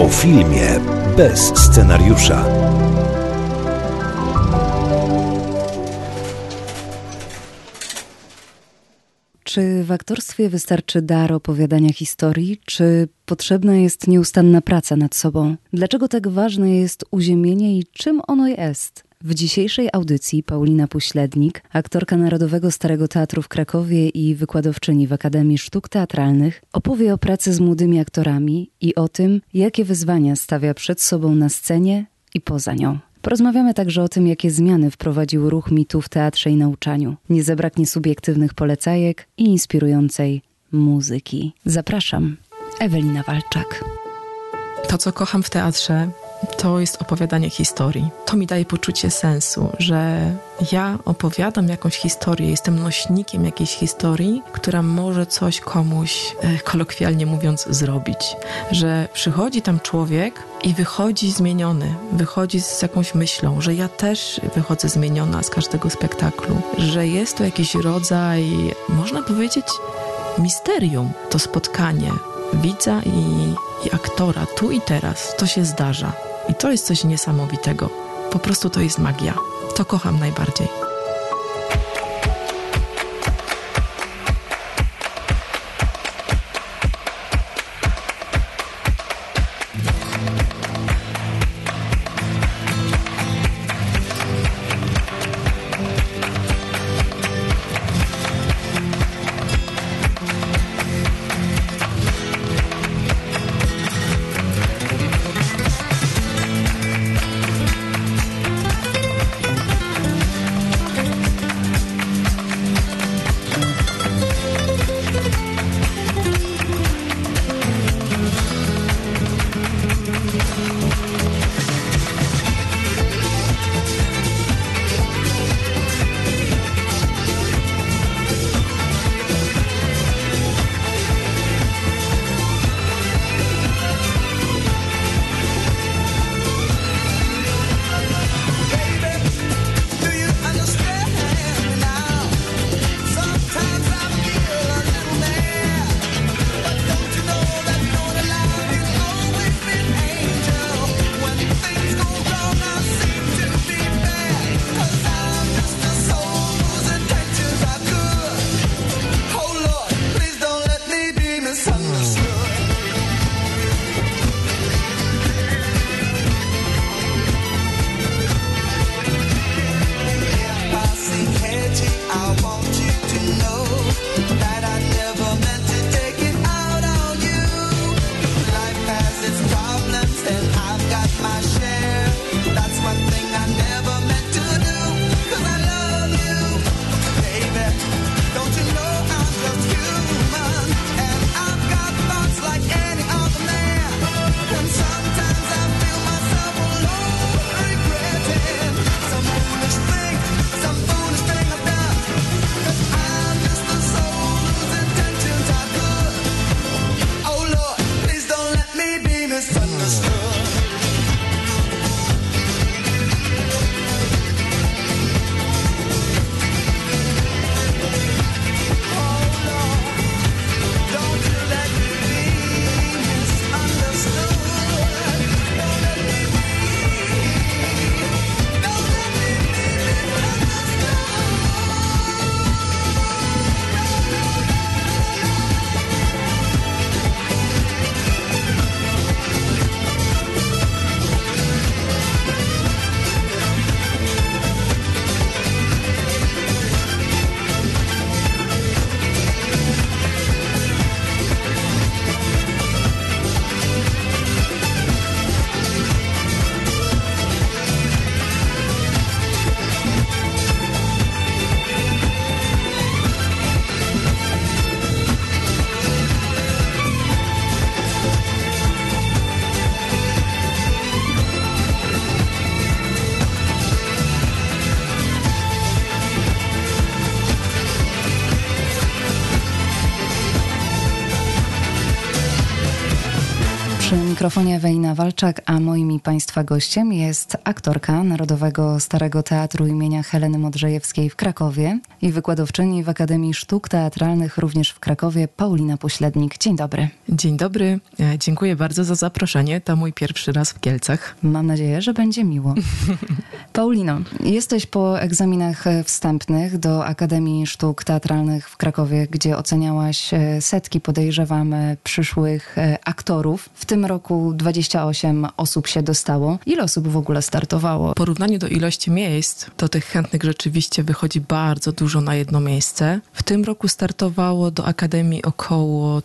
O filmie bez scenariusza. Czy w aktorstwie wystarczy dar opowiadania historii, czy potrzebna jest nieustanna praca nad sobą? Dlaczego tak ważne jest uziemienie i czym ono jest? W dzisiejszej audycji Paulina Puślednik, aktorka Narodowego Starego Teatru w Krakowie i wykładowczyni w Akademii Sztuk Teatralnych, opowie o pracy z młodymi aktorami i o tym, jakie wyzwania stawia przed sobą na scenie i poza nią. Porozmawiamy także o tym, jakie zmiany wprowadził ruch mitu w teatrze i nauczaniu. Nie zabraknie subiektywnych polecajek i inspirującej muzyki. Zapraszam, Ewelina Walczak. To, co kocham w teatrze, to jest opowiadanie historii. To mi daje poczucie sensu, że ja opowiadam jakąś historię, jestem nośnikiem jakiejś historii, która może coś komuś, kolokwialnie mówiąc, zrobić. Że przychodzi tam człowiek i wychodzi zmieniony, wychodzi z jakąś myślą, że ja też wychodzę zmieniona z każdego spektaklu, że jest to jakiś rodzaj, można powiedzieć, misterium, to spotkanie widza i aktora tu i teraz. To się zdarza. I to jest coś niesamowitego. Po prostu to jest magia. To kocham najbardziej. Przy mikrofonie Ewelina Walczak, a moim i Państwa gościem jest aktorka Narodowego Starego Teatru imienia Heleny Modrzejewskiej w Krakowie i wykładowczyni w Akademii Sztuk Teatralnych również w Krakowie Paulina Poślednik. Dzień dobry. Dzień dobry. Dziękuję bardzo za zaproszenie. To mój pierwszy raz w Kielcach. Mam nadzieję, że będzie miło. Paulino, jesteś po egzaminach wstępnych do Akademii Sztuk Teatralnych w Krakowie, gdzie oceniałaś setki, podejrzewam, przyszłych aktorów. W tym roku 28 osób się dostało. Ile osób w ogóle startowało? W porównaniu do ilości miejsc, to tych chętnych rzeczywiście wychodzi bardzo dużo na jedno miejsce. W tym roku startowało do Akademii około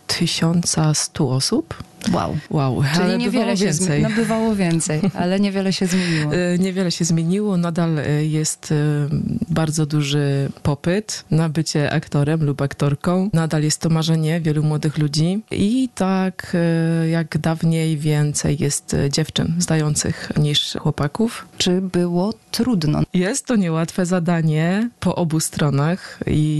1100 osób. Wow. Czyli ale niewiele się więcej. Bywało więcej, ale niewiele się zmieniło. Niewiele się zmieniło. Nadal jest bardzo duży popyt na bycie aktorem lub aktorką. Nadal jest to marzenie wielu młodych ludzi. I tak jak dawniej więcej jest dziewczyn zdających niż chłopaków. Czy było trudno? Jest to niełatwe zadanie po obu stronach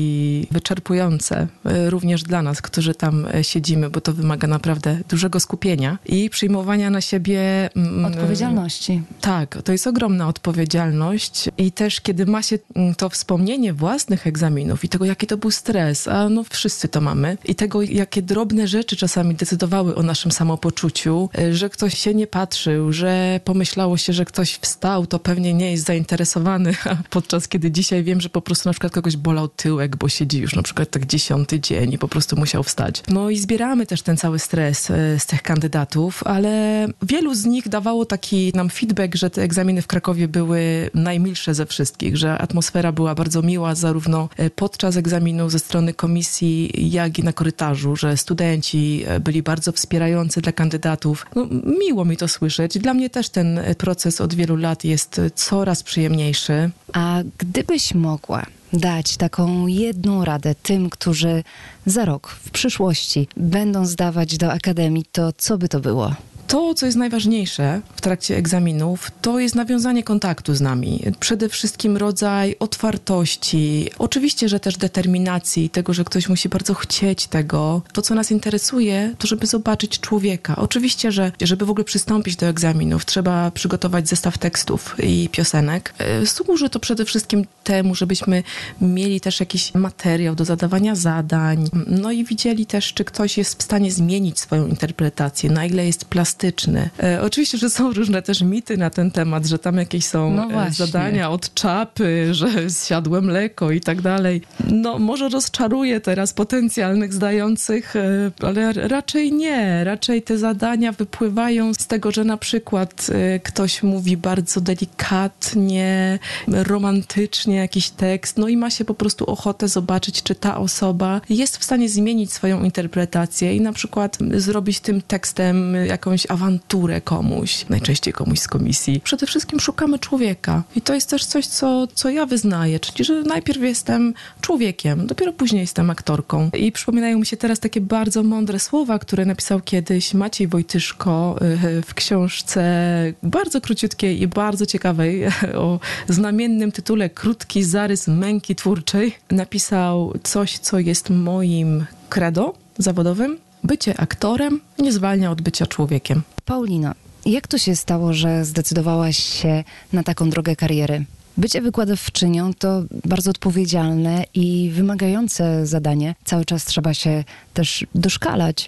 i wyczerpujące również dla nas, którzy tam siedzimy, bo to wymaga naprawdę dużego skupienia i przyjmowania na siebie odpowiedzialności. Tak, to jest ogromna odpowiedzialność i też kiedy ma się to wspomnienie własnych egzaminów i tego, jaki to był stres, a no wszyscy to mamy, i tego, jakie drobne rzeczy czasami decydowały o naszym samopoczuciu, że ktoś się nie patrzył, że pomyślało się, że ktoś wstał, to pewnie nie jest zainteresowany, a podczas kiedy dzisiaj wiem, że po prostu na przykład kogoś bolał tyłek, bo siedzi już na przykład tak 10. dzień i po prostu musiał wstać. No i zbieramy też ten cały stres z tych kandydatów, ale wielu z nich dawało taki nam feedback, że te egzaminy w Krakowie były najmilsze ze wszystkich, że atmosfera była bardzo miła zarówno podczas egzaminu ze strony komisji, jak i na korytarzu, że studenci byli bardzo wspierający dla kandydatów. No, miło mi to słyszeć. Dla mnie też ten proces od wielu lat jest coraz przyjemniejszy. A gdybyś mogła dać taką jedną radę tym, którzy za rok, w przyszłości będą zdawać do Akademii, to co by to było? To, co jest najważniejsze w trakcie egzaminów, to jest nawiązanie kontaktu z nami. Przede wszystkim rodzaj otwartości, oczywiście, że też determinacji, tego, że ktoś musi bardzo chcieć tego. To, co nas interesuje, to żeby zobaczyć człowieka. Oczywiście, że żeby w ogóle przystąpić do egzaminów, trzeba przygotować zestaw tekstów i piosenek. Służy to przede wszystkim temu, żebyśmy mieli też jakiś materiał do zadawania zadań. No i widzieli też, czy ktoś jest w stanie zmienić swoją interpretację, na ile jest plastyczny. Oczywiście, że są różne też mity na ten temat, że tam jakieś są zadania od czapy, że zsiadłe mleko i tak dalej. No może rozczaruję teraz potencjalnych zdających, ale raczej nie. Raczej te zadania wypływają z tego, że na przykład ktoś mówi bardzo delikatnie, romantycznie jakiś tekst, no i ma się po prostu ochotę zobaczyć, czy ta osoba jest w stanie zmienić swoją interpretację i na przykład zrobić tym tekstem jakąś awanturę komuś, najczęściej komuś z komisji. Przede wszystkim szukamy człowieka. I to jest też coś, co ja wyznaję, czyli że najpierw jestem człowiekiem, dopiero później jestem aktorką. I przypominają mi się teraz takie bardzo mądre słowa, które napisał kiedyś Maciej Wojtyszko w książce bardzo króciutkiej i bardzo ciekawej o znamiennym tytule Krótki zarys męki twórczej. Napisał coś, co jest moim credo zawodowym. Bycie aktorem nie zwalnia od bycia człowiekiem. Paulino, jak to się stało, że zdecydowałaś się na taką drogę kariery? Bycie wykładowczynią to bardzo odpowiedzialne i wymagające zadanie. Cały czas trzeba się też doszkalać.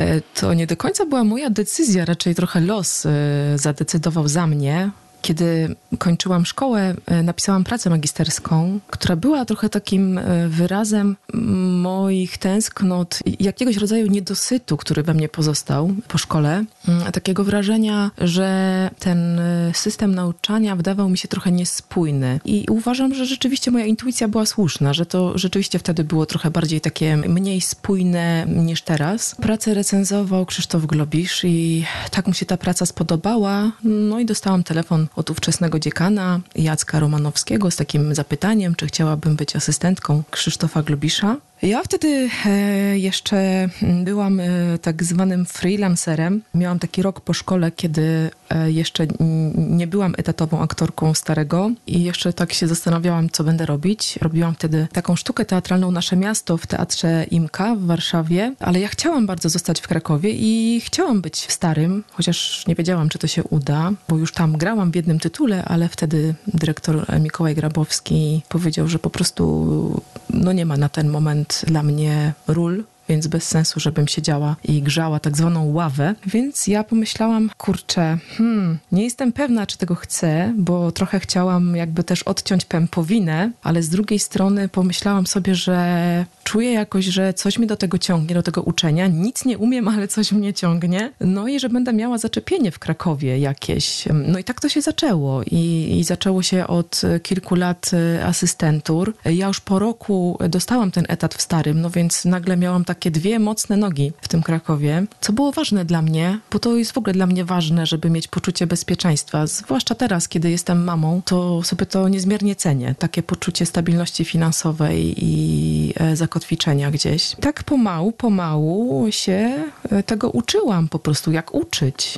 To nie do końca była moja decyzja, raczej trochę los zadecydował za mnie. Kiedy kończyłam szkołę, napisałam pracę magisterską, która była trochę takim wyrazem moich tęsknot, jakiegoś rodzaju niedosytu, który we mnie pozostał po szkole. Takiego wrażenia, że ten system nauczania wydawał mi się trochę niespójny. I uważam, że rzeczywiście moja intuicja była słuszna, że to rzeczywiście wtedy było trochę bardziej takie mniej spójne niż teraz. Pracę recenzował Krzysztof Globisz i tak mu się ta praca spodobała. No i dostałam telefon od ówczesnego dziekana Jacka Romanowskiego z takim zapytaniem, czy chciałabym być asystentką Krzysztofa Globisza. Ja wtedy jeszcze byłam tak zwanym freelancerem. Miałam taki rok po szkole, kiedy jeszcze nie byłam etatową aktorką Starego i jeszcze tak się zastanawiałam, co będę robić. Robiłam wtedy taką sztukę teatralną Nasze Miasto w Teatrze IMKA w Warszawie, ale ja chciałam bardzo zostać w Krakowie i chciałam być w Starym, chociaż nie wiedziałam, czy to się uda, bo już tam grałam w jednym tytule, ale wtedy dyrektor Mikołaj Grabowski powiedział, że po prostu nie ma na ten moment dla mnie ról, więc bez sensu, żebym siedziała i grzała tak zwaną ławę. Więc ja pomyślałam, kurczę, nie jestem pewna, czy tego chcę, bo trochę chciałam jakby też odciąć pępowinę, ale z drugiej strony pomyślałam sobie, że czuję jakoś, że coś mnie do tego ciągnie, do tego uczenia. Nic nie umiem, ale coś mnie ciągnie. No i że będę miała zaczepienie w Krakowie jakieś. No i tak to się zaczęło. I zaczęło się od kilku lat asystentur. Ja już po roku dostałam ten etat w Starym, no więc nagle miałam takie dwie mocne nogi w tym Krakowie, co było ważne dla mnie, bo to jest w ogóle dla mnie ważne, żeby mieć poczucie bezpieczeństwa. Zwłaszcza teraz, kiedy jestem mamą, to sobie to niezmiernie cenię. Takie poczucie stabilności finansowej i zakotwiczenia gdzieś. Tak pomału się tego uczyłam po prostu, jak uczyć,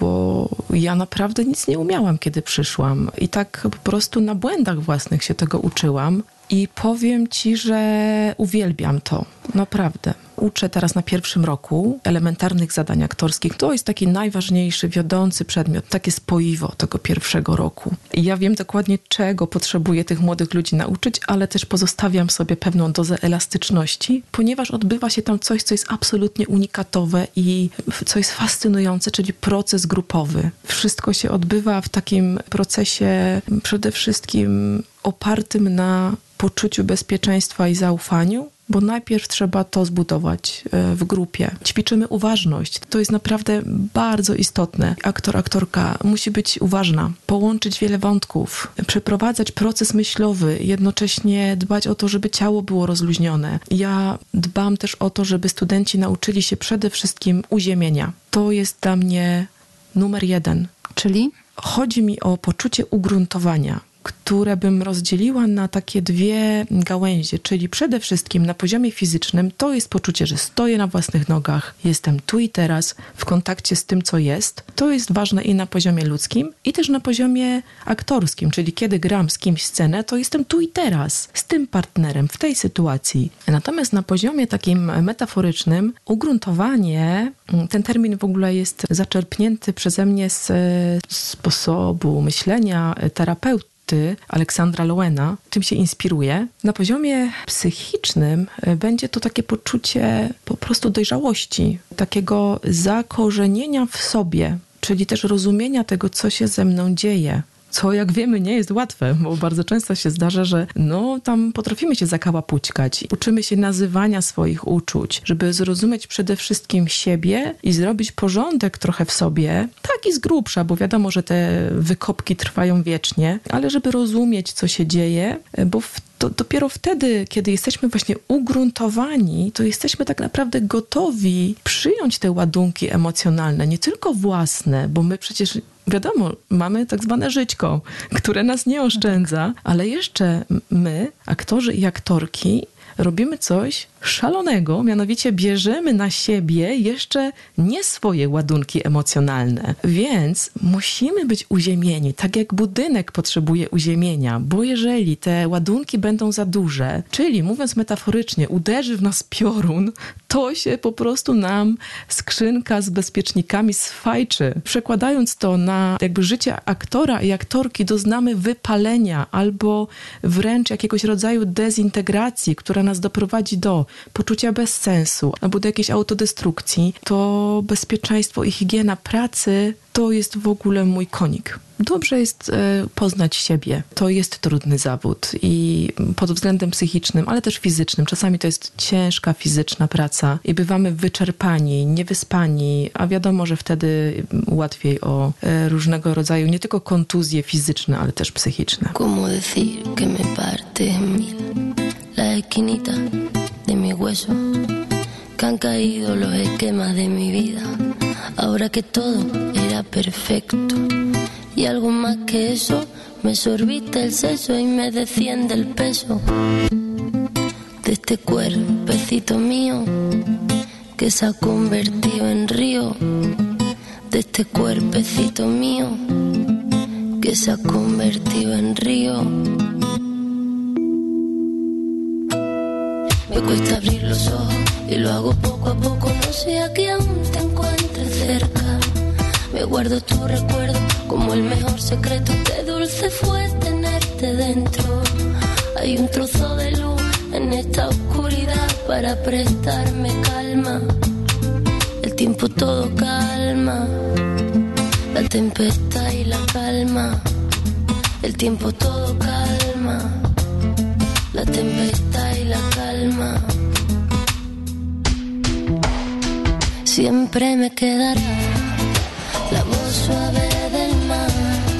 bo ja naprawdę nic nie umiałam, kiedy przyszłam. I tak po prostu na błędach własnych się tego uczyłam. I powiem ci, że uwielbiam to. Naprawdę. Uczę teraz na 1. roku elementarnych zadań aktorskich. To jest taki najważniejszy, wiodący przedmiot, takie spoiwo tego 1. roku. I ja wiem dokładnie, czego potrzebuję tych młodych ludzi nauczyć, ale też pozostawiam sobie pewną dozę elastyczności, ponieważ odbywa się tam coś, co jest absolutnie unikatowe i co jest fascynujące, czyli proces grupowy. Wszystko się odbywa w takim procesie przede wszystkim opartym na poczuciu bezpieczeństwa i zaufaniu, bo najpierw trzeba to zbudować w grupie. Ćwiczymy uważność. To jest naprawdę bardzo istotne. Aktor, aktorka musi być uważna, połączyć wiele wątków, przeprowadzać proces myślowy, jednocześnie dbać o to, żeby ciało było rozluźnione. Ja dbam też o to, żeby studenci nauczyli się przede wszystkim uziemienia. To jest dla mnie numer 1. Czyli? Chodzi mi o poczucie ugruntowania, które bym rozdzieliła na takie dwie gałęzie, czyli przede wszystkim na poziomie fizycznym to jest poczucie, że stoję na własnych nogach, jestem tu i teraz w kontakcie z tym, co jest. To jest ważne i na poziomie ludzkim, i też na poziomie aktorskim, czyli kiedy gram z kimś scenę, to jestem tu i teraz, z tym partnerem, w tej sytuacji. Natomiast na poziomie takim metaforycznym ugruntowanie, ten termin w ogóle jest zaczerpnięty przeze mnie z sposobu myślenia terapeuty Aleksandra Lowena, czym się inspiruje. Na poziomie psychicznym będzie to takie poczucie po prostu dojrzałości, takiego zakorzenienia w sobie, czyli też rozumienia tego, co się ze mną dzieje. Co, jak wiemy, nie jest łatwe, bo bardzo często się zdarza, że tam potrafimy się zakałapućkać. Uczymy się nazywania swoich uczuć, żeby zrozumieć przede wszystkim siebie i zrobić porządek trochę w sobie, tak i z grubsza, bo wiadomo, że te wykopki trwają wiecznie, ale żeby rozumieć, co się dzieje, bo dopiero wtedy, kiedy jesteśmy właśnie ugruntowani, to jesteśmy tak naprawdę gotowi przyjąć te ładunki emocjonalne, nie tylko własne, bo my przecież wiadomo, mamy tak zwane żyćko, które nas nie oszczędza, ale jeszcze my, aktorzy i aktorki, robimy coś szalonego, mianowicie bierzemy na siebie jeszcze nie swoje ładunki emocjonalne. Więc musimy być uziemieni, tak jak budynek potrzebuje uziemienia, bo jeżeli te ładunki będą za duże, czyli mówiąc metaforycznie, uderzy w nas piorun, to się po prostu nam skrzynka z bezpiecznikami sfajczy. Przekładając to na jakby życie aktora i aktorki, doznamy wypalenia albo wręcz jakiegoś rodzaju dezintegracji, która nas doprowadzi do poczucia bezsensu albo do jakiejś autodestrukcji. To bezpieczeństwo i higiena pracy to jest w ogóle mój konik. Dobrze jest poznać siebie. To jest trudny zawód i pod względem psychicznym, ale też fizycznym. Czasami to jest ciężka fizyczna praca i bywamy wyczerpani, niewyspani, a wiadomo, że wtedy łatwiej o różnego rodzaju nie tylko kontuzje fizyczne, ale też psychiczne. ¿Cómo decir que me parte en mil la esquinita de mi hueso? Que han caído los esquemas de mi vida, ahora que todo era perfecto. Y algo más que eso, me sorbiste el seso y me desciende el peso de este cuerpecito mío que se ha convertido en río, de este cuerpecito mío que se ha convertido en río. Me cuesta abrir los ojos y lo hago poco a poco, no sea que aún te encuentres cerca. Me guardo tu recuerdo como el mejor secreto, qué dulce fue tenerte dentro. Hay un trozo de luz en esta oscuridad para prestarme calma. El tiempo todo calma, la tempestad y la calma. El tiempo todo calma, la tempestad y la calma. Siempre me quedará la voz suave del mar,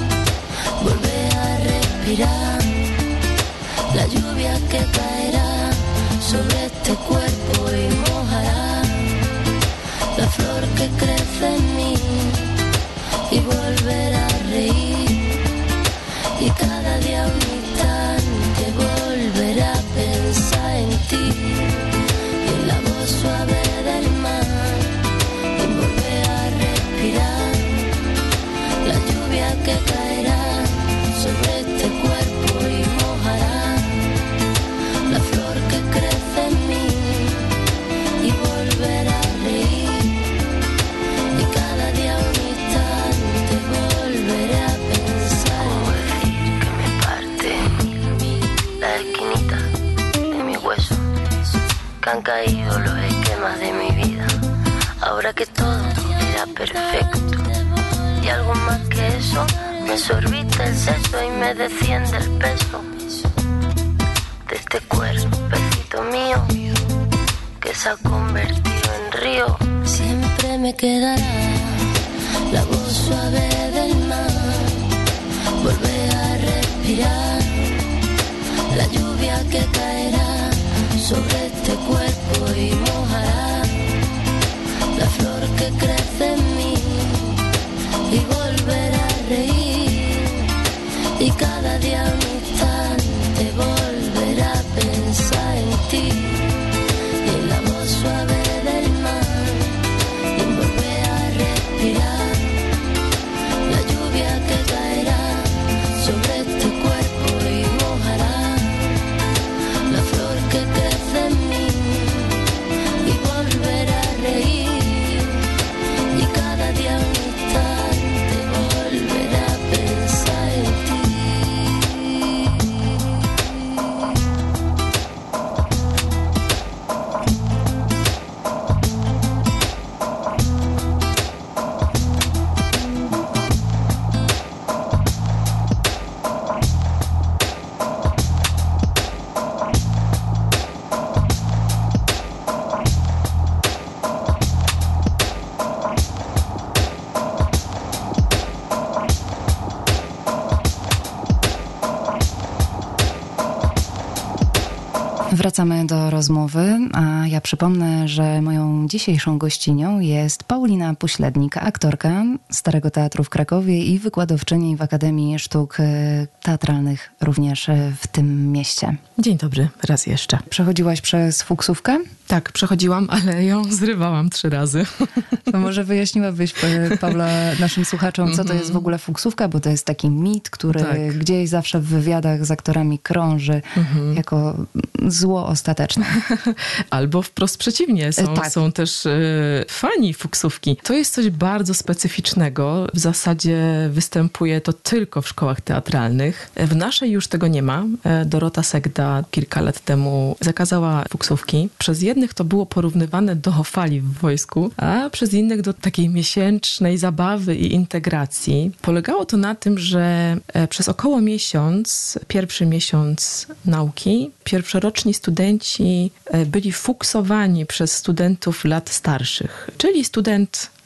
volver a respirar, la lluvia que caerá sobre este cuerpo y mojará la flor que crece en mí, y volver a reír, y cada día un instante volver a pensar en ti, y en la voz suave del mar, y volver a respirar, la lluvia que caerá sobre este cuerpo y mojará la flor que crece en mí, y volver a reír, y cada día un instante volveré a pensar. Puedo decir que me parte la esquinita de mi hueso, que han caído los esquemas de mi vida, ahora que todo era perfecto, y algo más que eso, me sorbita el seso y me desciende el peso de este cuerpecito mío que se ha convertido en río. Siempre me quedará la voz suave del mar, volver a respirar, la lluvia que caerá sobre este cuerpo y mojará la flor que crece en mí, y volver a reír, y cada día un instante volver a pensar en ti, y en la voz suave del mar, y volver a respirar, la lluvia que caerá sobre este cuerpo y mojará la flor que crece en mí, y volver a reír, y cada día un instante volver a pensar en ti. Wracamy do rozmowy, a ja przypomnę, że moją dzisiejszą gościnią jest Paulina Poślednik, aktorka Starego Teatru w Krakowie i wykładowczyni w Akademii Sztuk Teatralnych również w tym mieście. Dzień dobry, raz jeszcze. Przechodziłaś przez fuksówkę? Tak, przechodziłam, ale ją zrywałam 3 razy. To może wyjaśniłabyś, Paula, naszym słuchaczom, co to jest w ogóle fuksówka, bo to jest taki mit, który gdzieś zawsze w wywiadach z aktorami krąży jako zło ostateczne. Albo wprost przeciwnie, są też fani fuksówki. To jest coś bardzo specyficznego. W zasadzie występuje to tylko w szkołach teatralnych. W naszej już tego nie ma. Dorota Segda kilka lat temu zakazała fuksówki. Przez jednych to było porównywane do fali w wojsku, a przez innych do takiej miesięcznej zabawy i integracji. Polegało to na tym, że przez około miesiąc, pierwszy miesiąc nauki, pierwszoroczni studenci byli fuksowani przez studentów lat starszych. Czyli student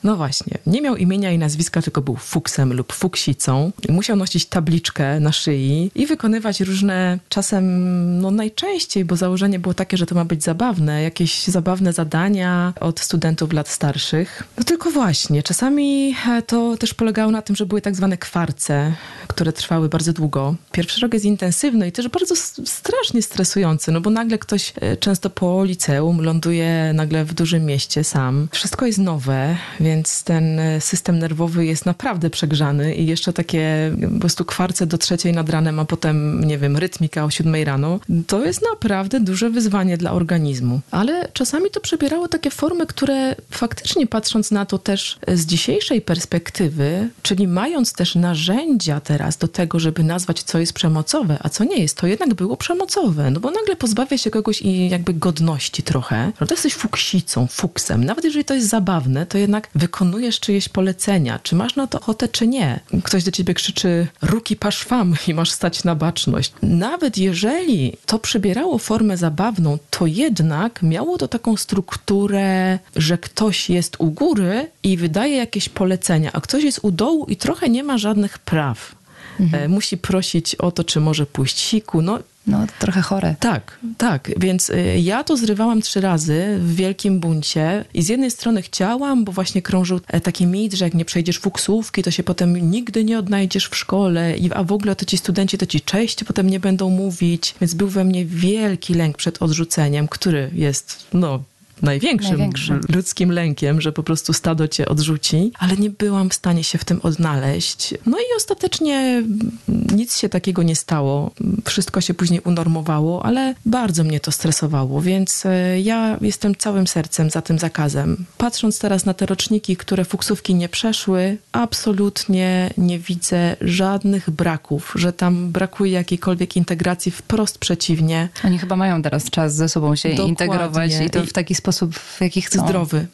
No właśnie, nie miał imienia i nazwiska, tylko był fuksem lub fuksicą. Musiał nosić tabliczkę na szyi i wykonywać różne, czasem najczęściej, bo założenie było takie, że to ma być zabawne, jakieś zabawne zadania od studentów lat starszych. No tylko właśnie, czasami to też polegało na tym, że były tak zwane kwarce, które trwały bardzo długo. Pierwszy rok jest intensywny i też bardzo strasznie stresujący, no bo nagle ktoś często po liceum ląduje nagle w dużym mieście sam. Wszystko jest nowe, więc ten system nerwowy jest naprawdę przegrzany i jeszcze takie po prostu kwarce do 3 nad ranem, a potem, nie wiem, rytmika o 7 rano. To jest naprawdę duże wyzwanie dla organizmu. Ale czasami to przybierało takie formy, które faktycznie patrząc na to też z dzisiejszej perspektywy, czyli mając też narzędzia teraz do tego, żeby nazwać, co jest przemocowe, a co nie jest, to jednak było przemocowe. No bo nagle pozbawia się kogoś i jakby godności trochę. Prawda? Jesteś fuksicą, fuksem. Nawet jeżeli to jest zabawne, to jednak wykonujesz czyjeś polecenia. Czy masz na to ochotę, czy nie? Ktoś do ciebie krzyczy ruki paszwam i masz stać na baczność. Nawet jeżeli to przybierało formę zabawną, to jednak miało to taką strukturę, że ktoś jest u góry i wydaje jakieś polecenia, a ktoś jest u dołu i trochę nie ma żadnych praw. Musi prosić o to, czy może pójść siku. No, trochę chore. Tak. Więc ja to zrywałam 3 razy w wielkim buncie i z jednej strony chciałam, bo właśnie krążył taki mit, że jak nie przejdziesz fuksówki, to się potem nigdy nie odnajdziesz w szkole, a w ogóle to ci studenci to ci cześć potem nie będą mówić. Więc był we mnie wielki lęk przed odrzuceniem, który jest, największym ludzkim lękiem, że po prostu stado cię odrzuci, ale nie byłam w stanie się w tym odnaleźć. No i ostatecznie nic się takiego nie stało. Wszystko się później unormowało, ale bardzo mnie to stresowało, więc ja jestem całym sercem za tym zakazem. Patrząc teraz na te roczniki, które fuksówki nie przeszły, absolutnie nie widzę żadnych braków, że tam brakuje jakiejkolwiek integracji, wprost przeciwnie. Oni chyba mają teraz czas ze sobą się integrować i to w taki sposób, w jaki chcą.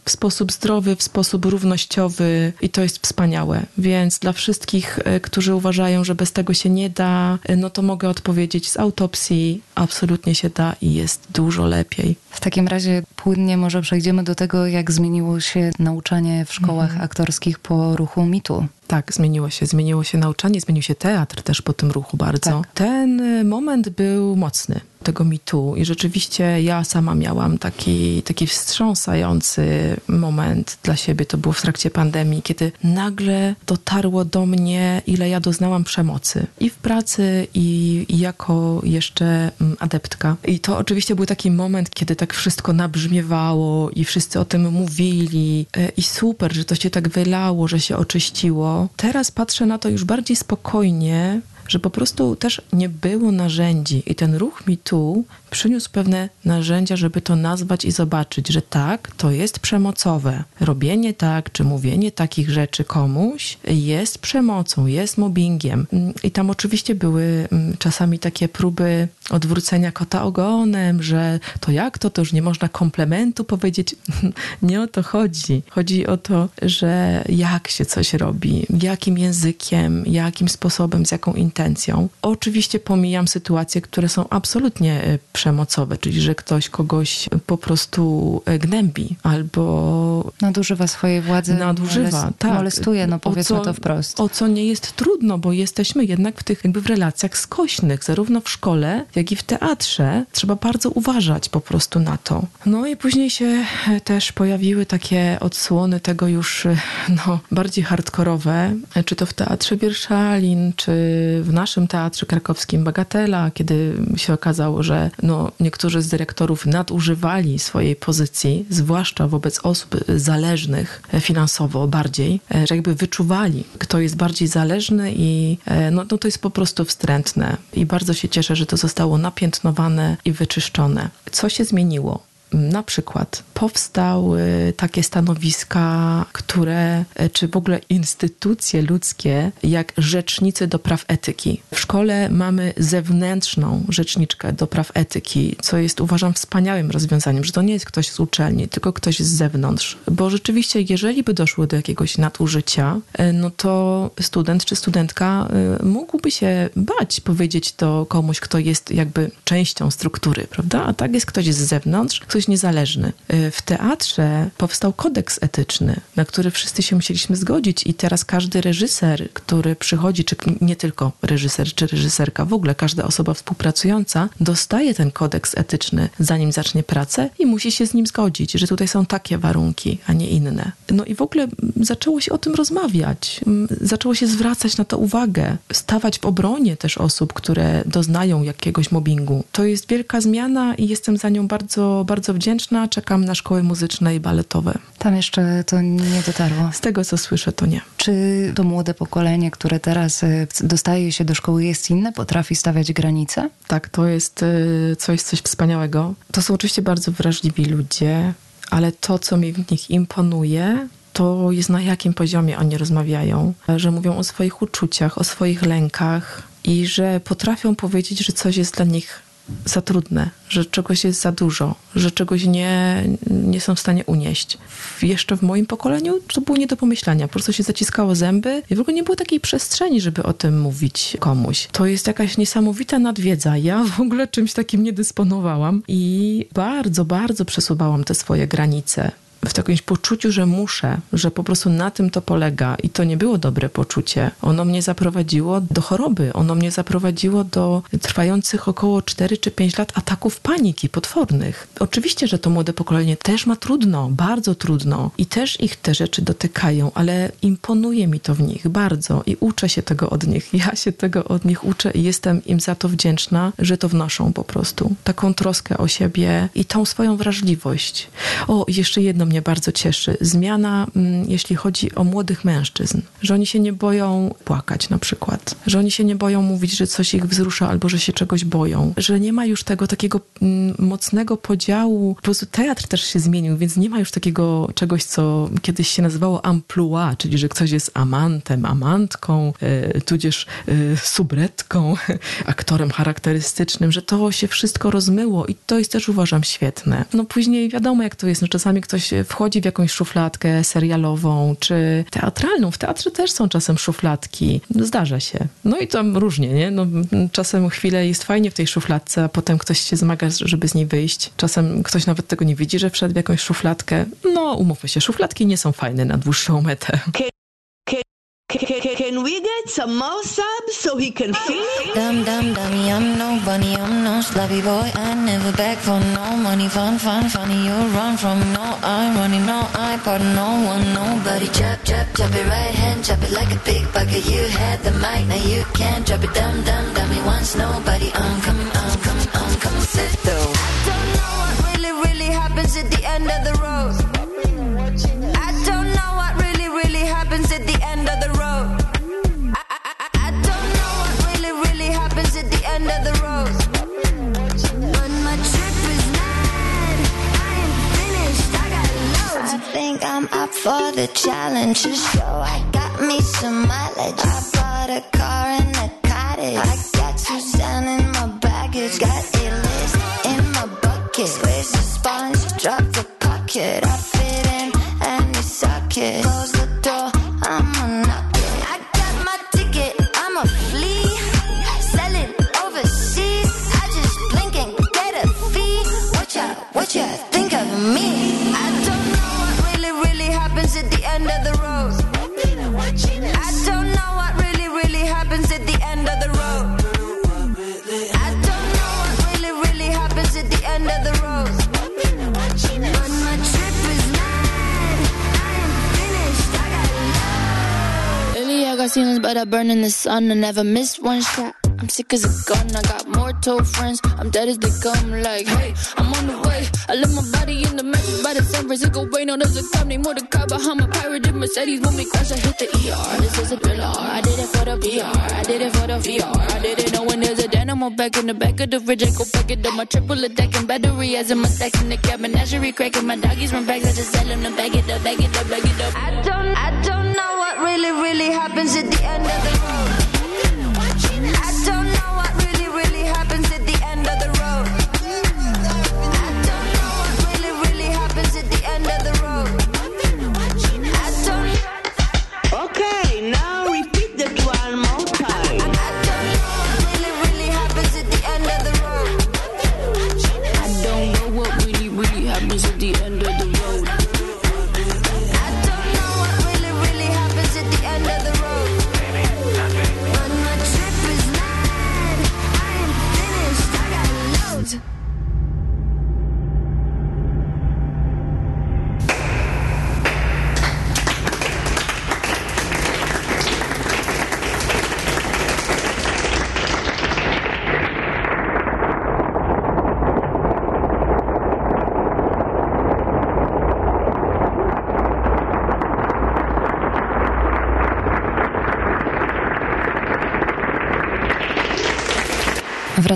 W sposób równościowy i to jest wspaniałe. Więc dla wszystkich, którzy uważają, że bez tego się nie da, no to mogę odpowiedzieć z autopsji, absolutnie się da i jest dużo lepiej. W takim razie płynnie może przejdziemy do tego, jak zmieniło się nauczanie w szkołach aktorskich po ruchu mitu. Tak, zmieniło się nauczanie, zmienił się teatr też po tym ruchu bardzo. Tak. Ten moment był mocny, tego mitu i rzeczywiście ja sama miałam taki wstrząsający moment dla siebie. To było w trakcie pandemii, kiedy nagle dotarło do mnie, ile ja doznałam przemocy i w pracy i jako jeszcze adeptka. I to oczywiście był taki moment, kiedy tak wszystko nabrzmiewało i wszyscy o tym mówili i super, że to się tak wylało, że się oczyściło. Teraz patrzę na to już bardziej spokojnie, że po prostu też nie było narzędzi i ten ruch MeToo przyniósł pewne narzędzia, żeby to nazwać i zobaczyć, że tak, to jest przemocowe. Robienie tak, czy mówienie takich rzeczy komuś jest przemocą, jest mobbingiem. I tam oczywiście były czasami takie próby odwrócenia kota ogonem, że to jak to już nie można komplementu powiedzieć. Nie o to chodzi. Chodzi o to, że jak się coś robi, jakim językiem, jakim sposobem, z jaką intencją. Oczywiście pomijam sytuacje, które są absolutnie przemocowe, czyli że ktoś kogoś po prostu gnębi albo nadużywa swojej władzy, molestuje, powiedzmy to wprost. O co nie jest trudno, bo jesteśmy jednak w relacjach skośnych, zarówno w szkole, jak i w teatrze. Trzeba bardzo uważać po prostu na to. No i później się też pojawiły takie odsłony tego już bardziej hardkorowe, czy to w Teatrze Wierszalin, czy w naszym teatrze krakowskim Bagatela, kiedy się okazało, że niektórzy z dyrektorów nadużywali swojej pozycji, zwłaszcza wobec osób zależnych finansowo bardziej, że jakby wyczuwali, kto jest bardziej zależny i to jest po prostu wstrętne. I bardzo się cieszę, że to zostało napiętnowane i wyczyszczone. Co się zmieniło? Na przykład powstały takie stanowiska, czy w ogóle instytucje ludzkie, jak rzecznicy do praw etyki. W szkole mamy zewnętrzną rzeczniczkę do praw etyki, co jest, uważam, wspaniałym rozwiązaniem, że to nie jest ktoś z uczelni, tylko ktoś z zewnątrz. Bo rzeczywiście, jeżeli by doszło do jakiegoś nadużycia, to student czy studentka mógłby się bać powiedzieć to komuś, kto jest jakby częścią struktury, prawda? A tak jest ktoś z zewnątrz, ktoś niezależny. w teatrze powstał kodeks etyczny, na który wszyscy się musieliśmy zgodzić i teraz każdy reżyser, który przychodzi, czy nie tylko reżyser, czy reżyserka, w ogóle każda osoba współpracująca dostaje ten kodeks etyczny, zanim zacznie pracę i musi się z nim zgodzić, że tutaj są takie warunki, a nie inne. No i w ogóle zaczęło się o tym rozmawiać, zaczęło się zwracać na to uwagę, stawać w obronie też osób, które doznają jakiegoś mobbingu. To jest wielka zmiana i jestem za nią bardzo, bardzo wdzięczna. Czekam na szkoły muzyczne i baletowe. Tam jeszcze to nie dotarło. Z tego, co słyszę, to nie. Czy to młode pokolenie, które teraz dostaje się do szkoły, jest inne? Potrafi stawiać granice? Tak, to jest coś wspaniałego. To są oczywiście bardzo wrażliwi ludzie, ale to, co mi w nich imponuje, to jest na jakim poziomie oni rozmawiają, że mówią o swoich uczuciach, o swoich lękach i że potrafią powiedzieć, że coś jest dla nich za trudne, że czegoś jest za dużo, że czegoś nie są w stanie unieść. Jeszcze w moim pokoleniu to było nie do pomyślenia. Po prostu się zaciskało zęby i w ogóle nie było takiej przestrzeni, żeby o tym mówić komuś. To jest jakaś niesamowita nadwiedza. Ja w ogóle czymś takim nie dysponowałam i bardzo, bardzo przesuwałam te swoje granice. W takim poczuciu, że muszę, że po prostu na tym to polega i to nie było dobre poczucie. Ono mnie zaprowadziło do choroby, ono mnie zaprowadziło do trwających około 4 czy 5 lat ataków paniki potwornych. Oczywiście, że to młode pokolenie też ma trudno, bardzo trudno i też ich te rzeczy dotykają, ale imponuje mi to w nich bardzo i uczę się tego od nich. Ja się tego od nich uczę i jestem im za to wdzięczna, że to wnoszą po prostu. Taką troskę o siebie i tą swoją wrażliwość. O, jeszcze jedno mnie bardzo cieszy. Zmiana, jeśli chodzi o młodych mężczyzn. Że oni się nie boją płakać na przykład. Że oni się nie boją mówić, że coś ich wzrusza albo że się czegoś boją. Że nie ma już tego takiego mocnego podziału. Po prostu teatr też się zmienił, więc nie ma już takiego czegoś, co kiedyś się nazywało amplua, czyli że ktoś jest amantem, amantką, tudzież subretką, aktorem charakterystycznym, że to się wszystko rozmyło i to jest też, uważam, świetne. No później wiadomo, jak to jest. No czasami ktoś wchodzi w jakąś szufladkę serialową czy teatralną. W teatrze też są czasem szufladki. Zdarza się. No i to różnie, nie? No, czasem chwilę jest fajnie w tej szufladce, a potem ktoś się zmaga, żeby z niej wyjść. Czasem ktoś nawet tego nie widzi, że wszedł w jakąś szufladkę. No, umówmy się, szufladki nie są fajne na dłuższą metę. Can we get some more subs so he can feel it? Dumb, dummy, I'm no bunny, I'm no sloppy boy. I never beg for no money, fun, funny. You run from no, I'm running, no, I pardon no one, nobody. Chop it right hand, chop it like a big bucket. You had the mic, now you can't drop it. Dumb, dummy, once nobody. I'm coming, sit though. I don't know what really happens at the end of the road. I don't know what really happens at the end of the road. I don't know what really happens at the end of the road. But my trip is mad. I am finished. I got loads. I think I'm up for the challenge. So I got me some mileage. I bought a car and a cottage. I got Suzanne in my baggage. Got a list in my bucket. Squeeze the sponge, drop the pocket. I fit in any socket. Close the door, I'ma knock it. I got my ticket, I'm a flea. Selling overseas. I just blink and get a fee. What ya think of me? I don't know what really happens at the end of the road. I don't know what really happens at the end of the road. I don't know what really happens at the end of the road. But my trip is mad. I am finished. I got love. Lately I got ceilings, but I burn in the sun. I never miss one shot. I'm sick as a gun. I got more told friends. I'm dead as they come. Like, hey, I'm on the way. I left my body in the mattress by the San Francisco Bay. No, there's a cop named Mordecai behind my pirated Mercedes. When we crash, I hit the ER. This is a thriller. I did it for the PR. I did it for the VR. I didn't know when there's a dynamo back in the back of the fridge. I go back it up. My triple attacking battery as in my stacks in the cabin. Menagerie cracking. My doggies run back. I just tell them to back it up, back it up, back it up. I don't know what really happens at the end of the road. I don't know what really happens at the end of the road. I don't know what really happens at the end of the road. I don't. Okay, now repeat that one more time. I don't know what really happens at the end of the road. I don't know what really happens at the end of the road.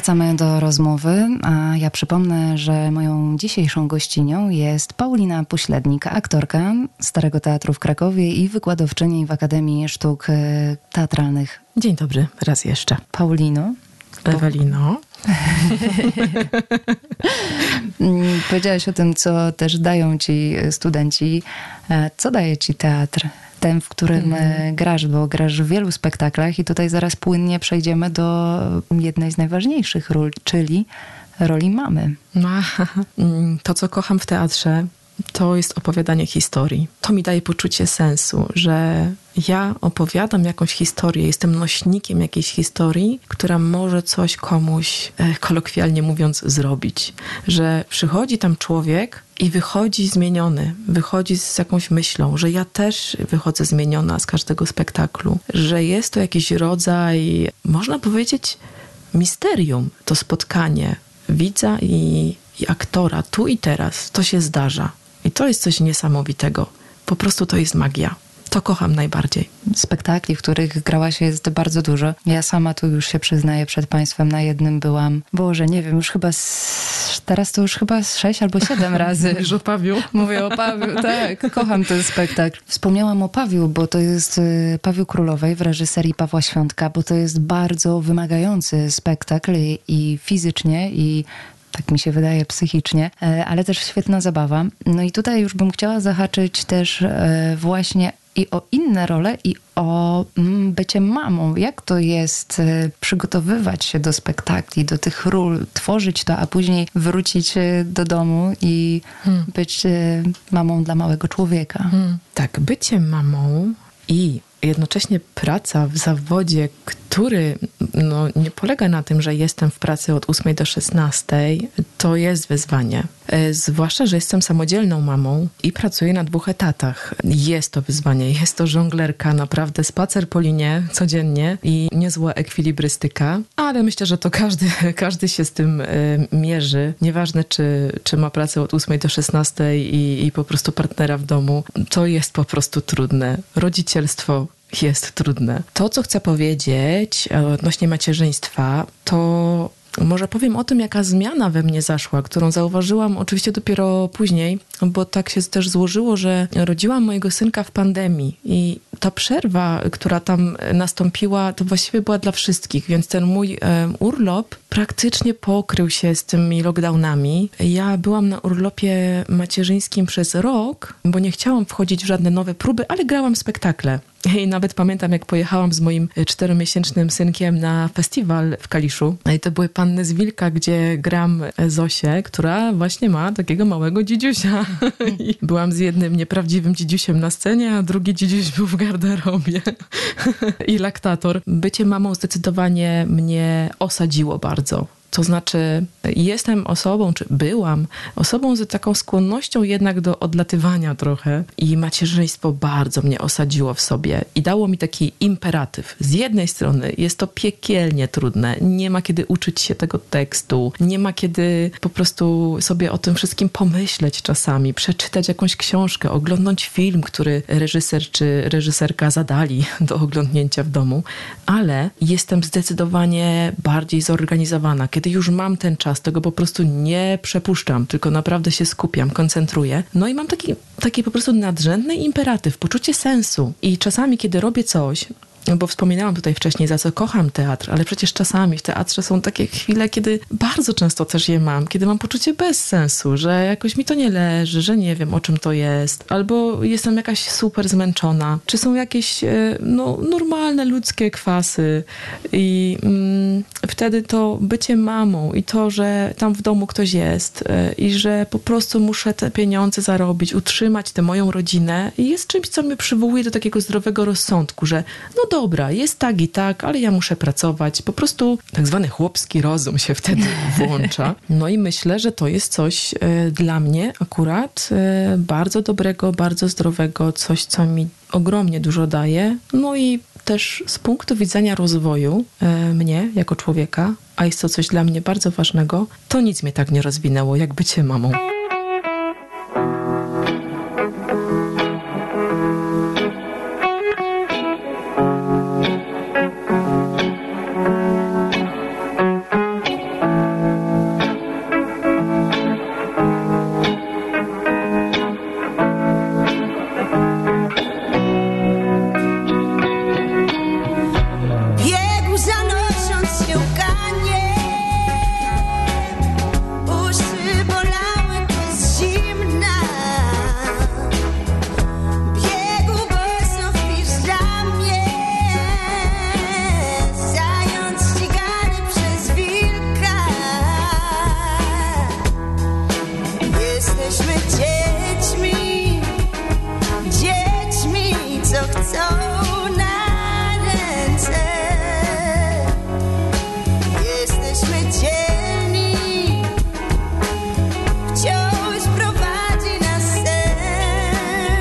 Wracamy do rozmowy, a ja przypomnę, że moją dzisiejszą gościnią jest Paulina Poślednik, aktorka Starego Teatru w Krakowie i wykładowczyni w Akademii Sztuk Teatralnych. Dzień dobry, raz jeszcze. Paulino. Ewelino. Powiedziałaś o tym, co też dają ci studenci. Co daje ci teatr? Ten, w którym grasz, bo grasz w wielu spektaklach i tutaj zaraz płynnie przejdziemy do jednej z najważniejszych ról, czyli roli mamy. To, co kocham w teatrze, to jest opowiadanie historii. To mi daje poczucie sensu, że ja opowiadam jakąś historię, jestem nośnikiem jakiejś historii, która może coś komuś, kolokwialnie mówiąc, zrobić. Że przychodzi tam człowiek i wychodzi zmieniony, wychodzi z jakąś myślą, że ja też wychodzę zmieniona z każdego spektaklu, że jest to jakiś rodzaj, można powiedzieć, misterium, to spotkanie widza i aktora tu i teraz. To się zdarza. I to jest coś niesamowitego. Po prostu to jest magia. To kocham najbardziej. Spektakli, w których grałaś, jest bardzo dużo. Ja sama tu już się przyznaję przed państwem, na jednym byłam, Boże, nie wiem, już chyba teraz to już chyba 6 albo 7 razy. Mówisz o Pawiu? Mówię o Pawiu, tak. Kocham ten spektakl. Wspomniałam o Pawiu, bo to jest Pawiu Królowej w reżyserii Pawła Świątka, bo to jest bardzo wymagający spektakl i fizycznie, i tak mi się wydaje, psychicznie, ale też świetna zabawa. No i tutaj już bym chciała zahaczyć też właśnie i o inne role, i o bycie mamą. Jak to jest przygotowywać się do spektakli, do tych ról, tworzyć to, a później wrócić do domu i być mamą dla małego człowieka. Tak, bycie mamą i jednocześnie praca w zawodzie, który nie polega na tym, że jestem w pracy od 8 do 16, to jest wyzwanie. Zwłaszcza, że jestem samodzielną mamą i pracuję na 2 etatach. Jest to wyzwanie, jest to żonglerka, naprawdę spacer po linie codziennie i niezła ekwilibrystyka, ale myślę, że to każdy się z tym mierzy. Nieważne, czy ma pracę od 8 do 16 i po prostu partnera w domu, to jest po prostu trudne. Rodzicielstwo jest trudne. To, co chcę powiedzieć odnośnie macierzyństwa, to może powiem o tym, jaka zmiana we mnie zaszła, którą zauważyłam oczywiście dopiero później, bo tak się też złożyło, że rodziłam mojego synka w pandemii i ta przerwa, która tam nastąpiła, to właściwie była dla wszystkich, więc ten mój urlop praktycznie pokrył się z tymi lockdownami. Ja byłam na urlopie macierzyńskim przez rok, bo nie chciałam wchodzić w żadne nowe próby, ale grałam spektakle. I nawet pamiętam, jak pojechałam z moim 4-miesięcznym synkiem na festiwal w Kaliszu. I to były Panny z Wilka, gdzie gram Zosię, która właśnie ma takiego małego dzidziusia. I byłam z jednym nieprawdziwym dzidziusiem na scenie, a drugi dzidziuś był w garderobie. I laktator. Bycie mamą zdecydowanie mnie osadziło bardzo. To znaczy, jestem osobą, czy byłam osobą z taką skłonnością jednak do odlatywania trochę i macierzyństwo bardzo mnie osadziło w sobie i dało mi taki imperatyw. Z jednej strony jest to piekielnie trudne, nie ma kiedy uczyć się tego tekstu, nie ma kiedy po prostu sobie o tym wszystkim pomyśleć czasami, przeczytać jakąś książkę, oglądnąć film, który reżyser czy reżyserka zadali do oglądnięcia w domu, ale jestem zdecydowanie bardziej zorganizowana. Kiedy już mam ten czas, tego po prostu nie przepuszczam, tylko naprawdę się skupiam, koncentruję. No i mam taki po prostu nadrzędny imperatyw, poczucie sensu. I czasami, kiedy robię coś, bo wspominałam tutaj wcześniej, za co kocham teatr, ale przecież czasami w teatrze są takie chwile, kiedy bardzo często też je mam, kiedy mam poczucie bezsensu, że jakoś mi to nie leży, że nie wiem, o czym to jest, albo jestem jakaś super zmęczona, czy są jakieś normalne ludzkie kwasy i wtedy to bycie mamą i to, że tam w domu ktoś jest i że po prostu muszę te pieniądze zarobić, utrzymać tę moją rodzinę, jest czymś, co mnie przywołuje do takiego zdrowego rozsądku, że dobra, jest tak i tak, ale ja muszę pracować. Po prostu tak zwany chłopski rozum się wtedy włącza. No i myślę, że to jest coś dla mnie akurat bardzo dobrego, bardzo zdrowego, coś, co mi ogromnie dużo daje. No i też z punktu widzenia rozwoju mnie jako człowieka, a jest to coś dla mnie bardzo ważnego, to nic mnie tak nie rozwinęło, jak bycie mamą. Jesteśmy dziećmi, dziećmi, co chcą na ręce. Jesteśmy dzielni, wciąż prowadzi nas sen.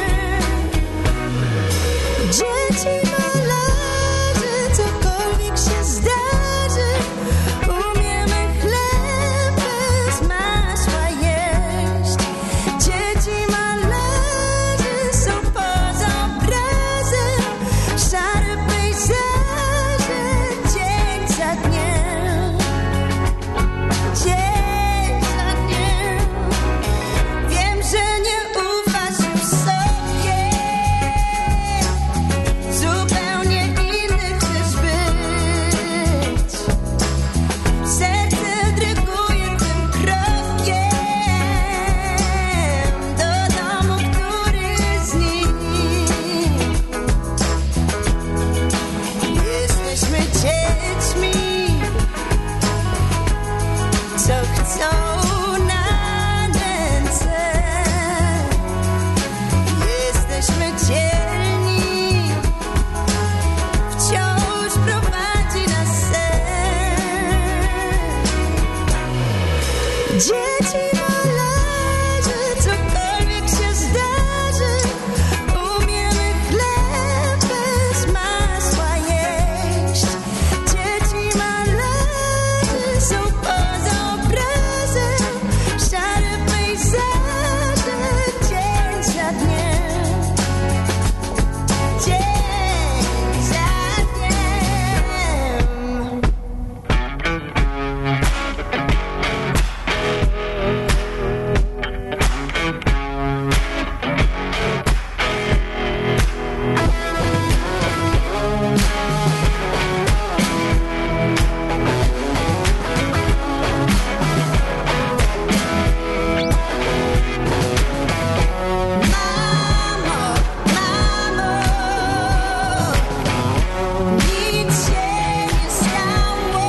Dzieci malarzy, cokolwiek się zdarzy, umiemy chleb bez masła jeść. Dzieci malarzy są poza obrazem, szare pejzaże, dzień za dniem. Dzień za dniem. Wiem, że nie ufasz w sobie, zupełnie inny chcesz być. Serce dryguje tym krokiem do domu, który znikł. Jesteśmy dziećmi, co chcą na ręce. Jesteśmy dzielni, wciąż prowadzi nas sen. Dzieci malarzy, cokolwiek się zdarzy, umiemy chleb bez masła jeść. Dzieci malarzy są poza obrazem, szare pejzaże, dzień za dniem. Dzień za dniem. Mamo, mamo, nic się nie stało.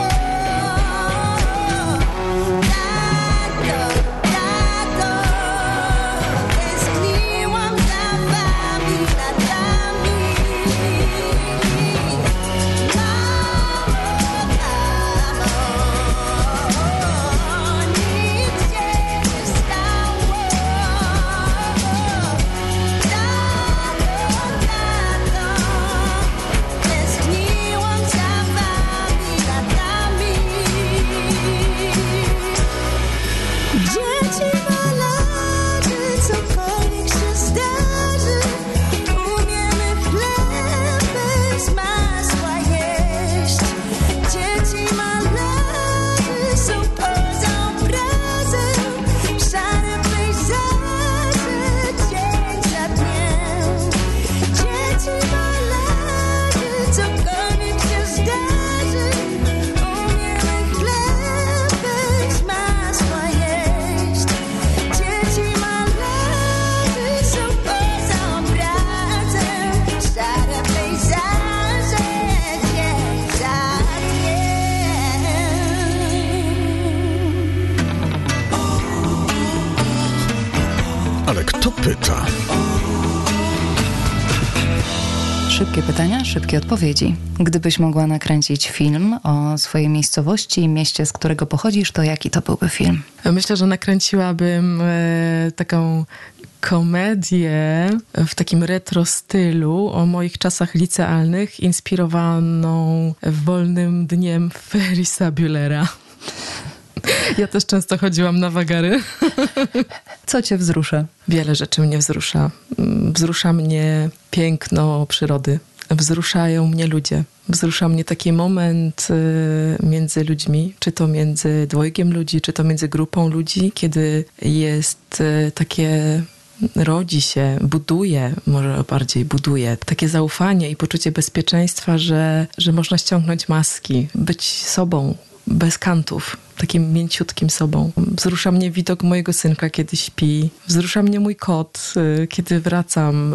Tato, tato, tęskniłam za wami latami. Mamo, nic się nie stało. Tęskniłam za wami latami. Dzieci malarzy, cokolwiek się zdarzy, umiemy chleb bez masła jeść. Dzieci malarzy są poza obrazem, szare pejzaże, dzień za dniem. Dzieci malarzy, cokolwiek się zdarzy, umiemy chleb bez masła jeść. Dzieci malarzy są poza obrazem, szare pejzaże, dzień za dniem. Ale kto pyta? Szybkie pytania, szybkie odpowiedzi. Gdybyś mogła nakręcić film o swojej miejscowości i mieście, z którego pochodzisz, to jaki to byłby film? Myślę, że nakręciłabym taką komedię w takim retro stylu o moich czasach licealnych, inspirowaną wolnym dniem Ferrisa Buellera. Ja też często chodziłam na wagary. Co cię wzrusza? Wiele rzeczy mnie wzrusza. Wzrusza mnie piękno przyrody. Wzruszają mnie ludzie. Wzrusza mnie taki moment między ludźmi, czy to między dwojgiem ludzi, czy to między grupą ludzi, kiedy jest takie, rodzi się, buduje, może bardziej buduje, takie zaufanie i poczucie bezpieczeństwa, że można ściągnąć maski, być sobą, bez kantów. takim mięciutkim sobą. Wzrusza mnie widok mojego synka, kiedy śpi. Wzrusza mnie mój kot, kiedy wracam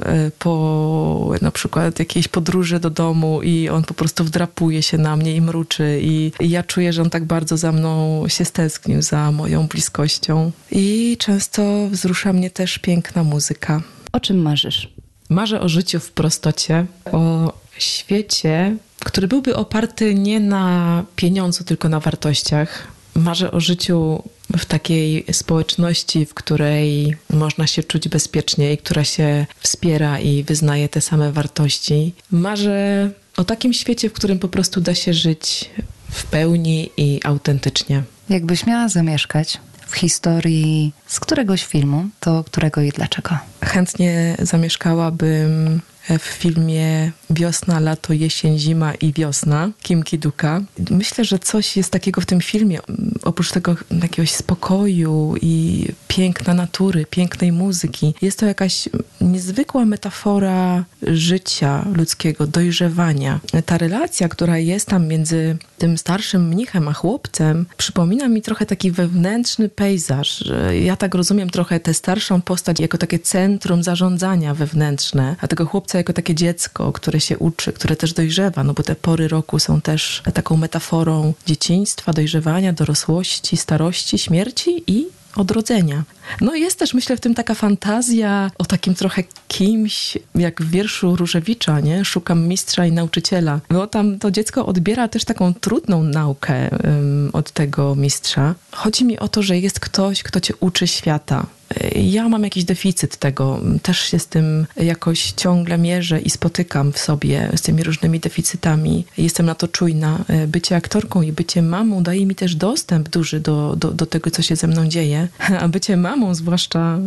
po na przykład jakiejś podróży do domu i on po prostu wdrapuje się na mnie i mruczy. I ja czuję, że on tak bardzo za mną się stęsknił, za moją bliskością. I często wzrusza mnie też piękna muzyka. O czym marzysz? Marzę o życiu w prostocie, o świecie, który byłby oparty nie na pieniądzu, tylko na wartościach. Marzę o życiu w takiej społeczności, w której można się czuć bezpiecznie i która się wspiera i wyznaje te same wartości. Marzę o takim świecie, w którym po prostu da się żyć w pełni i autentycznie. Jakbyś miała zamieszkać w historii z któregoś filmu, to którego i dlaczego? Chętnie zamieszkałabym w filmie Wiosna, lato, jesień, zima i wiosna Kim Ki-duka. Myślę, że coś jest takiego w tym filmie, oprócz tego jakiegoś spokoju i piękna natury, pięknej muzyki. Jest to jakaś niezwykła metafora życia ludzkiego, dojrzewania. Ta relacja, która jest tam między tym starszym mnichem a chłopcem, przypomina mi trochę taki wewnętrzny pejzaż. Ja tak rozumiem trochę tę starszą postać jako takie centrum zarządzania wewnętrzne, a tego chłopca jako takie dziecko, które się uczy, które też dojrzewa, no bo te pory roku są też taką metaforą dzieciństwa, dojrzewania, dorosłości, starości, śmierci i odrodzenia. No i jest też, myślę, w tym taka fantazja o takim trochę kimś, jak w wierszu Różewicza, nie? Szukam mistrza i nauczyciela. Bo tam to dziecko odbiera też taką trudną naukę od tego mistrza. Chodzi mi o to, że jest ktoś, kto cię uczy świata. Ja mam jakiś deficyt tego. Też się z tym jakoś ciągle mierzę i spotykam w sobie z tymi różnymi deficytami. Jestem na to czujna. Bycie aktorką i bycie mamą daje mi też dostęp duży do tego, co się ze mną dzieje. A bycie mamą zwłaszcza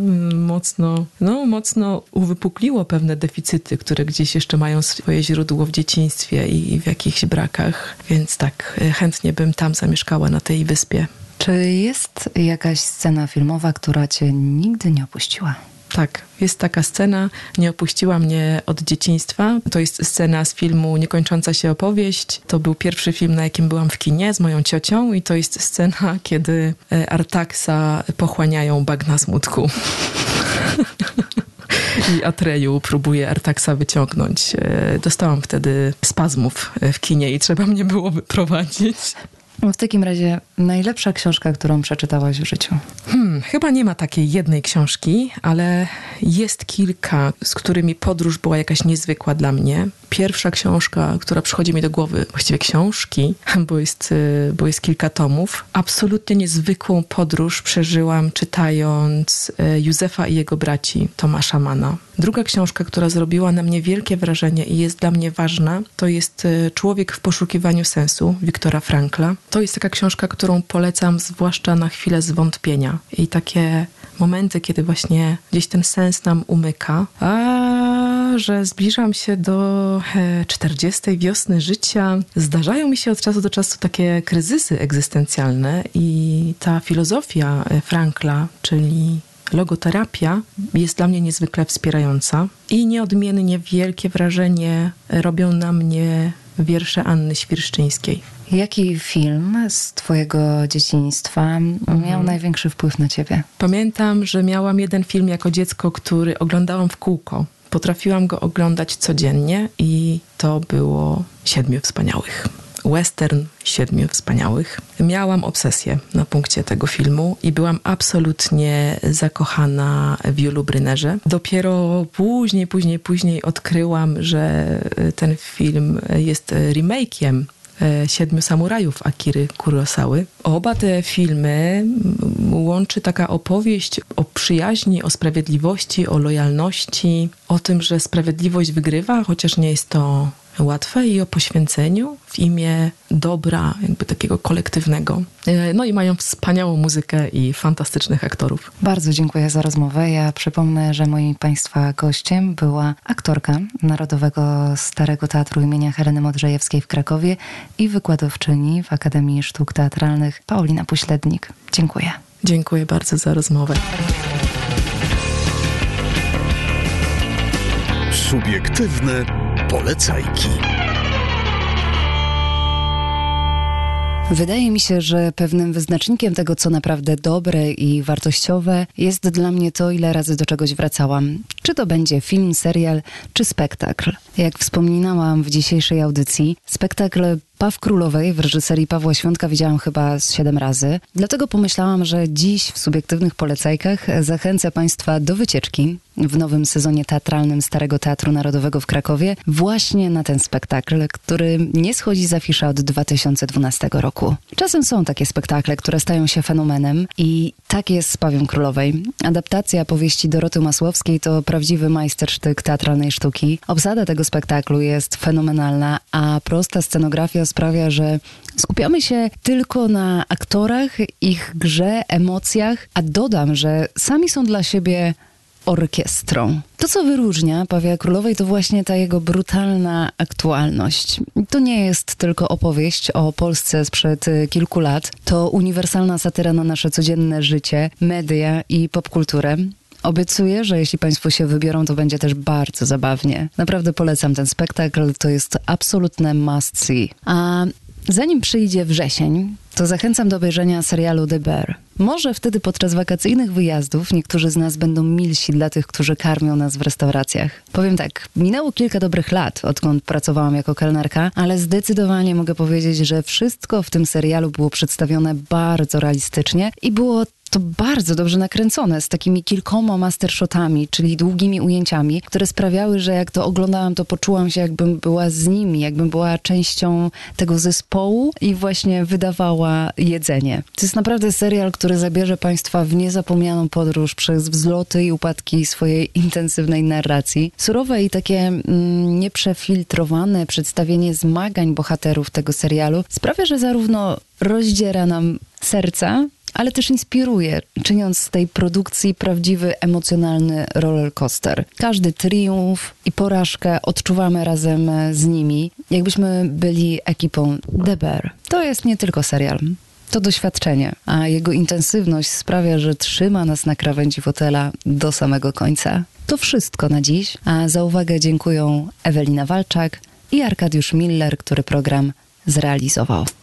mocno uwypukliło pewne deficyty, które gdzieś jeszcze mają swoje źródło w dzieciństwie i w jakichś brakach. Więc tak, chętnie bym tam zamieszkała na tej wyspie. Czy jest jakaś scena filmowa, która cię nigdy nie opuściła? Tak, jest taka scena, nie opuściła mnie od dzieciństwa. To jest scena z filmu Niekończąca się opowieść. To był pierwszy film, na jakim byłam w kinie z moją ciocią i to jest scena, kiedy Artaksa pochłaniają bagna smutku. I Atreju próbuje Artaksa wyciągnąć. Dostałam wtedy spazmów w kinie i trzeba mnie było wyprowadzić. W takim razie najlepsza książka, którą przeczytałaś w życiu? Chyba nie ma takiej jednej książki, ale jest kilka, z którymi podróż była jakaś niezwykła dla mnie. Pierwsza książka, która przychodzi mi do głowy, właściwie książki, bo jest kilka tomów. Absolutnie niezwykłą podróż przeżyłam czytając Józefa i jego braci Tomasza Manna. Druga książka, która zrobiła na mnie wielkie wrażenie i jest dla mnie ważna, to jest Człowiek w poszukiwaniu sensu Wiktora Frankla. To jest taka książka, którą polecam zwłaszcza na chwilę zwątpienia i takie momenty, kiedy właśnie gdzieś ten sens nam umyka. A że zbliżam się do 40. wiosny życia, zdarzają mi się od czasu do czasu takie kryzysy egzystencjalne i ta filozofia Frankla, czyli logoterapia, jest dla mnie niezwykle wspierająca i nieodmiennie wielkie wrażenie robią na mnie wiersze Anny Świerszczyńskiej. Jaki film z twojego dzieciństwa miał największy wpływ na ciebie? Pamiętam, że miałam jeden film jako dziecko, który oglądałam w kółko. Potrafiłam go oglądać codziennie i to było Siedmiu Wspaniałych. Western Siedmiu Wspaniałych. Miałam obsesję na punkcie tego filmu i byłam absolutnie zakochana w Julu Brynerze. Dopiero później odkryłam, że ten film jest remake'iem Siedmiu Samurajów Akiry Kurosawy. Oba te filmy łączy taka opowieść o przyjaźni, o sprawiedliwości, o lojalności, o tym, że sprawiedliwość wygrywa, chociaż nie jest to łatwe, i o poświęceniu w imię dobra, jakby takiego kolektywnego. No i mają wspaniałą muzykę i fantastycznych aktorów. Bardzo dziękuję za rozmowę. Ja przypomnę, że moim Państwa gościem była aktorka Narodowego Starego Teatru imienia Heleny Modrzejewskiej w Krakowie i wykładowczyni w Akademii Sztuk Teatralnych Paulina Poślednik. Dziękuję. Dziękuję bardzo za rozmowę. Subiektywne polecajki. Wydaje mi się, że pewnym wyznacznikiem tego, co naprawdę dobre i wartościowe, jest dla mnie to, ile razy do czegoś wracałam. Czy to będzie film, serial, czy spektakl. Jak wspominałam w dzisiejszej audycji, spektakl Paw Królowej w reżyserii Pawła Świątka widziałam chyba z 7 razy. Dlatego pomyślałam, że dziś w subiektywnych polecajkach zachęcę Państwa do wycieczki w nowym sezonie teatralnym Starego Teatru Narodowego w Krakowie właśnie na ten spektakl, który nie schodzi z afisza od 2012 roku. Czasem są takie spektakle, które stają się fenomenem i tak jest z Pawiem Królowej. Adaptacja powieści Doroty Masłowskiej to prawdziwy majstersztyk teatralnej sztuki. Obsada tego spektaklu jest fenomenalna, a prosta scenografia sprawia, że skupiamy się tylko na aktorach, ich grze, emocjach, a dodam, że sami są dla siebie orkiestrą. To, co wyróżnia Pawia Królowej, to właśnie ta jego brutalna aktualność. To nie jest tylko opowieść o Polsce sprzed kilku lat. To uniwersalna satyra na nasze codzienne życie, media i popkulturę. Obiecuję, że jeśli Państwo się wybiorą, to będzie też bardzo zabawnie. Naprawdę polecam ten spektakl, to jest absolutne must see. A zanim przyjdzie wrzesień, to zachęcam do obejrzenia serialu The Bear. Może wtedy podczas wakacyjnych wyjazdów niektórzy z nas będą milsi dla tych, którzy karmią nas w restauracjach. Powiem tak, minęło kilka dobrych lat, odkąd pracowałam jako kelnerka, ale zdecydowanie mogę powiedzieć, że wszystko w tym serialu było przedstawione bardzo realistycznie i było to bardzo dobrze nakręcone, z takimi kilkoma mastershotami, czyli długimi ujęciami, które sprawiały, że jak to oglądałam, to poczułam się, jakbym była z nimi, jakbym była częścią tego zespołu i właśnie wydawała jedzenie. To jest naprawdę serial, który zabierze Państwa w niezapomnianą podróż przez wzloty i upadki swojej intensywnej narracji. Surowe i takie nieprzefiltrowane przedstawienie zmagań bohaterów tego serialu sprawia, że zarówno rozdziera nam serca, ale też inspiruje, czyniąc z tej produkcji prawdziwy emocjonalny rollercoaster. Każdy triumf i porażkę odczuwamy razem z nimi, jakbyśmy byli ekipą The Bear. To jest nie tylko serial. To doświadczenie, a jego intensywność sprawia, że trzyma nas na krawędzi fotela do samego końca. To wszystko na dziś, a za uwagę dziękuję Ewelina Walczak i Arkadiusz Miller, który program zrealizował.